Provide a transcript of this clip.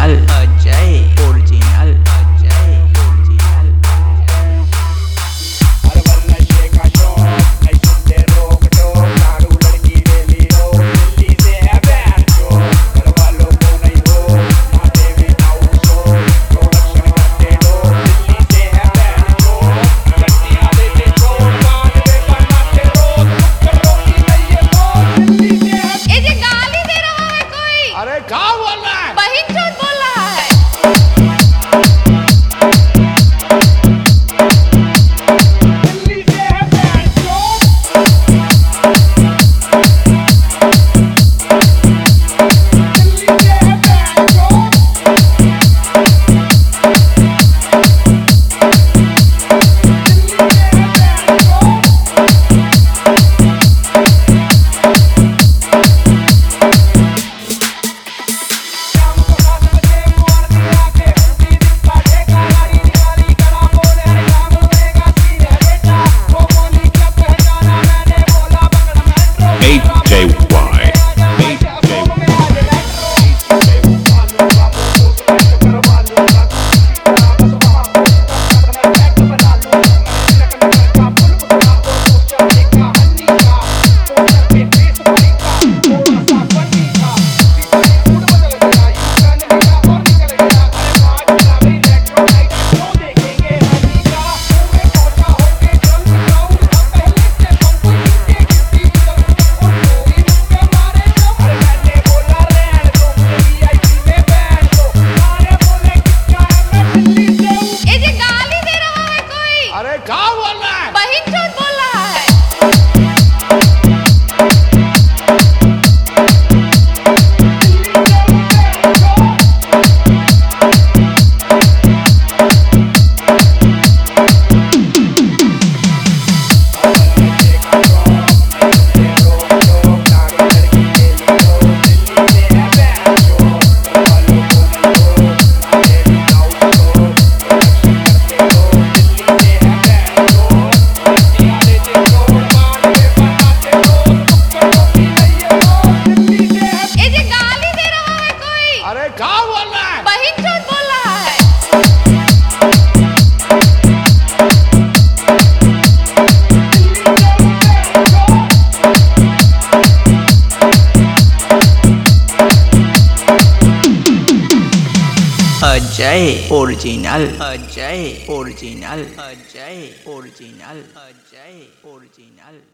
Original Ajay original Ajay original हर बल नशे का शौक नहीं सुनते रोक टोक नाड़ू लड़की वेली रो दिल्ली से है बैंड शो घर वालों को नहीं हो माथे में नाउ सो प्रोडक्शन करते लोग दिल्ली से है बैंड शो गड्डियां देते छोड़ मानवे बनाते रोज करो की नहीं ये तो दिल्ली से है। ये जे गाली दे रहा है कोई। अरे क्या बोल रहा है बहिन चोद बोल रहा है। दिल्ली से है बैंड शो दिल्ली से है बैंड शो दिल्ली से है बैंड शो शाम को 7 बजे मुआर दिया के उठी दिखा ठेका लारी निवारी करा बोले हर काम होएगा सीधे बेटा वो बोली क्या पहचाना मैंने बोला बंगड़ा मेट्रो HJY. ये जे गाली दे रहा है कोई। अरे क्या बोल रहा है बहिन चोद बोल रहा है। ये जे गाली दे रहा है कोई। अरे क्या बोल रहा है बहिन चोद बोल रहा है। Ajay original Ajay original Ajay original Ajay original